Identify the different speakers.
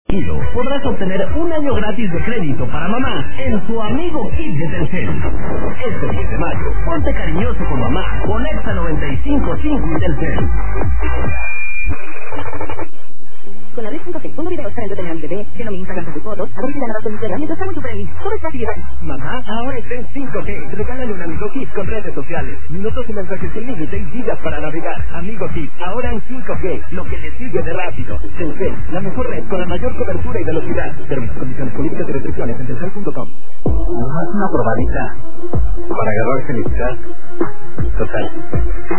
Speaker 1: Podrás obtener un año gratis de crédito para mamá en su amigo Kit de Telcel. Este 10 de mayo, ponte cariñoso con mamá. Conecta 95.5 y Telcel.
Speaker 2: Con la red 5G, pongo videos para entretener a mi bebé, lleno mi Instagram con sus fotos, a ver si ganar con mi mientras estamos súper feliz. Todo es fácil y rápido.
Speaker 3: Mamá, ahora está en 5G. Regálale un Amigo Kit con redes sociales, minutos y mensajes sin límite y gigas para navegar. Amigo Kit, ahora en 5G, lo que le sigue de rápido. Telcel, la mejor red con la mayor cobertura y velocidad. Términos, condiciones, políticas y restricciones en telcel.com.
Speaker 4: Nomás una probadita para agarrar felicidad. Total.